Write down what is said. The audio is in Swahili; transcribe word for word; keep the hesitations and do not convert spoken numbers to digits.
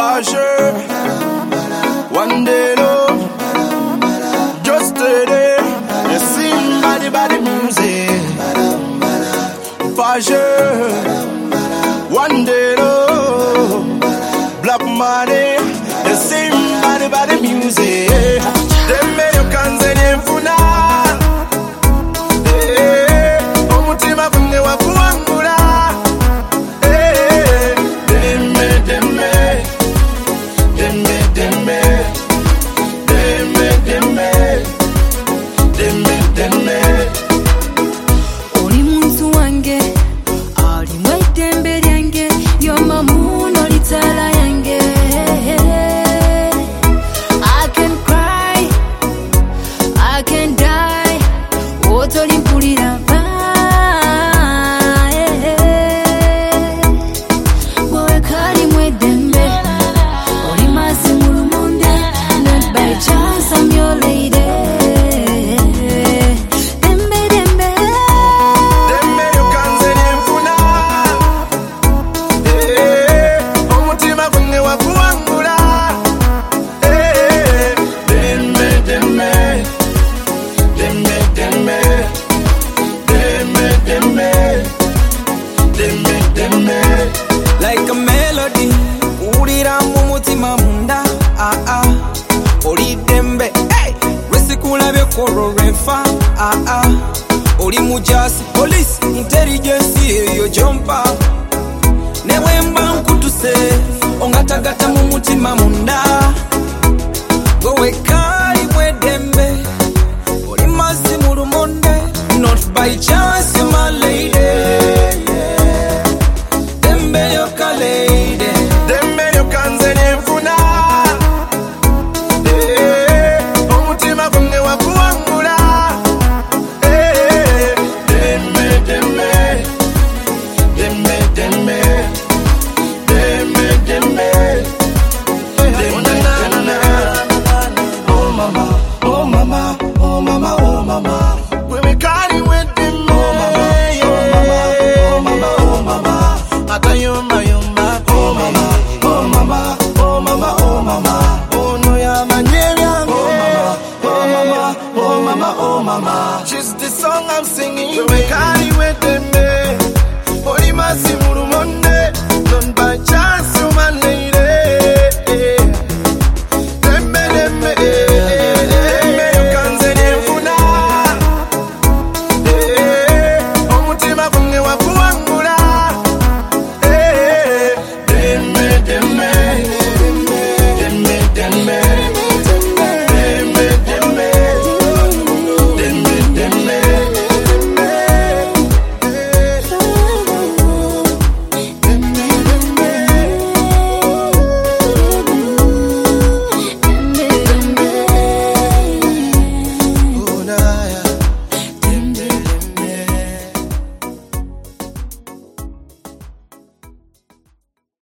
for sure. One day, no, just today, you sing body body music. For sure. One day, no, black money, you sing body body music. Them me you can't say them for now. Eh, omutima kunge wakuangula. Eh, them me, them me, them me, them me, them me, them me, them me, them me. Oli muntu wange, ali mwetembe lyange, yoma muno litala yange. I can cry, I can die, otoli mpulira ba. Bowe kali mwedembe, oli masi mulumunde, not by chance I'm your lady. Dembe dembe, Dembe you can't say them for now. Eh, omutima kunge wakuangula. Eh, dembe dembe, dembe dembe, dembe dembe, dembe dembe. Like a melody, urira mu mutima munda. Ah ah, oli dembe. Hey, resikula bye koro refa. Ah ah, oli mujasi police intelligence yo jumpa. Newe mba nkutuse, ongatagata mu mutima munda. Gowe kali mwe dembe, oli masi mulumonde. Not by chance you my lady. Dembe yo ka lady. Dembe you can't say them for now. Eh, omutima kunge wakuangula. Eh, dembe dembe, dembe dembe, dembe dembe, dembe dembe. Oh mama, oh mama, oh mama, oh mama. We me carry with them. Oh mama, oh mama, oh mama, oh mama. Atayuma yuma. Oh mama, oh mama, oh mama, oh mama. Oh no ya manyera. Oh mama, oh mama, oh mama, oh mama. Just the song I'm singing. We me carry with them. Oli masi muruma.